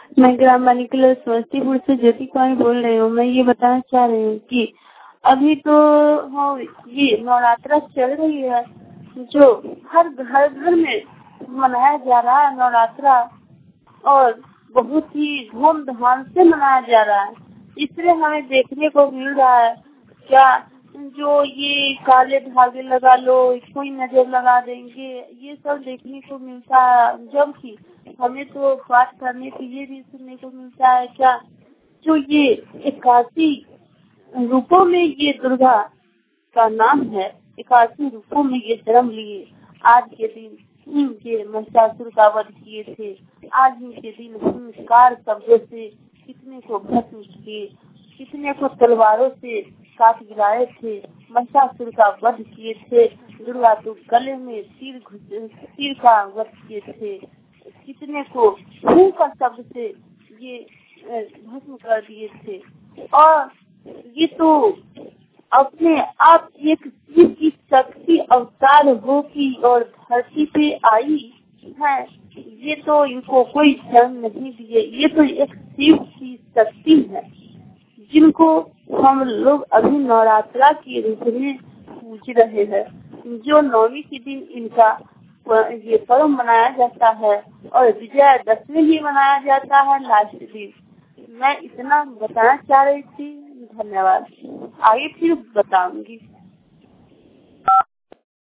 मैं ग्राम बालिका समस्तीपुर से ज्योति कुमारी बोल रही हूँ। मैं ये बताना चाह रही हूँ कि अभी तो ये नवरात्रा चल रही है, जो हर घर में मनाया जा रहा है नवरात्रा, और बहुत ही धूमधाम से मनाया जा रहा है। इसलिए हमें देखने को मिल रहा है क्या, जो ये काले धागे लगा लो, कोई नजर लगा देंगे, ये सब देखने को मिलता है। जबकि हमें तो बात करने के लिए भी सुनने को मिलता है क्या, जो ये 81 रूपों में ये दुर्गा का नाम है, 81 रूपों में ये जन्म लिए। आज के दिन इनके महिषासुर का वध किए थे। आज ही के दिन हिंकार शब्दों से कितने को भस्म किए, कितने को तलवारों से काट गिराए थे, महिषासुर का वध किए थे। दुर्गा तो गले में तीर का वध किए थे, कितने को खून का शब्द से ये भस्म कर दिए थे। और ये तो अपने आप एक शिव की शक्ति अवतार होगी और धरती पे आई है। ये तो इनको कोई जन्म नहीं दिए, ये तो एक शिव की शक्ति है, जिनको हम लोग अभी नवरात्रा के रूप में पूज रहे हैं। जो 9वीं के दिन इनका ये पर्व मनाया जाता है और विजयादशमी भी मनाया जाता है लास्ट दिन। मैं इतना बताना चाह रही थी, धन्यवाद। आगे फिर बताऊंगी।